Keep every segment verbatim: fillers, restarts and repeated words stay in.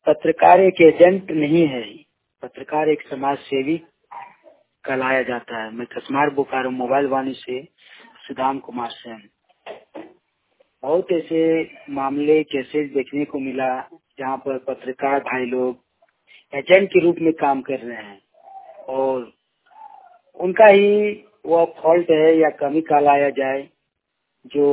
पत्रकार एक एजेंट नहीं है। पत्रकार एक समाज सेवी कहलाया जाता है। मैं कसमार बोकारो मोबाइल वाणी से सुदाम कुमार सेन। बहुत ऐसे मामले केसेस देखने को मिला जहाँ पर पत्रकार भाई लोग एजेंट के रूप में काम कर रहे हैं और उनका ही वह फॉल्ट है या कमी कहलाया जाए, जो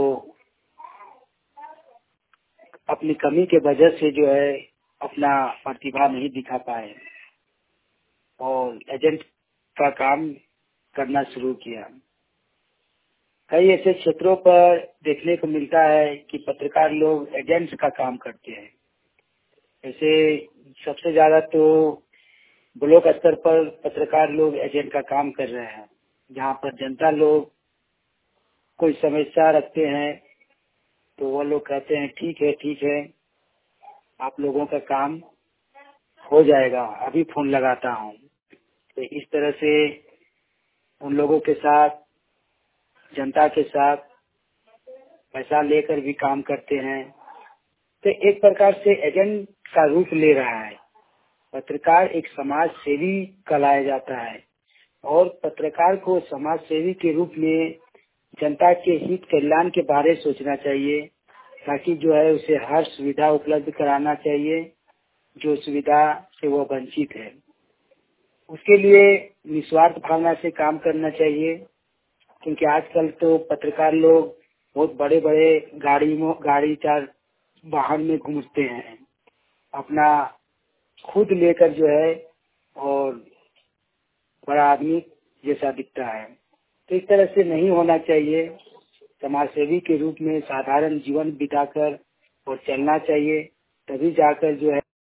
अपनी कमी के वजह से जो है अपना प्रतिभा नहीं दिखा पाए और एजेंट का काम करना शुरू किया। कई ऐसे क्षेत्रों पर देखने को मिलता है कि पत्रकार लोग एजेंट्स का काम करते हैं। ऐसे सबसे ज्यादा तो ब्लॉक स्तर पर पत्रकार लोग एजेंट का काम कर रहे हैं, जहाँ पर जनता लोग कोई समस्या रखते हैं तो वो लोग कहते हैं ठीक है ठीक है आप लोगों का काम हो जाएगा, अभी फोन लगाता हूँ। तो इस तरह से उन लोगों के साथ, जनता के साथ पैसा लेकर भी काम करते हैं। तो एक प्रकार से एजेंट का रूप ले रहा है। पत्रकार एक समाज सेवी कहलाया जाता है और पत्रकार को समाज सेवी के रूप में जनता के हित कल्याण के बारे में सोचना चाहिए, ताकि जो है उसे हर सुविधा उपलब्ध कराना चाहिए जो सुविधा से वो वंचित है। उसके लिए निस्वार्थ भावना से काम करना चाहिए, क्योंकि आजकल तो पत्रकार लोग बहुत बड़े बड़े गाड़ी गाड़ी चार वाहन में घूमते हैं, अपना खुद लेकर जो है और बड़ा आदमी जैसा दिखता है। तो इस तरह से नहीं होना चाहिए। समाज सेवी के रूप में साधारण जीवन बिताकर और चलना चाहिए, तभी जाकर जो है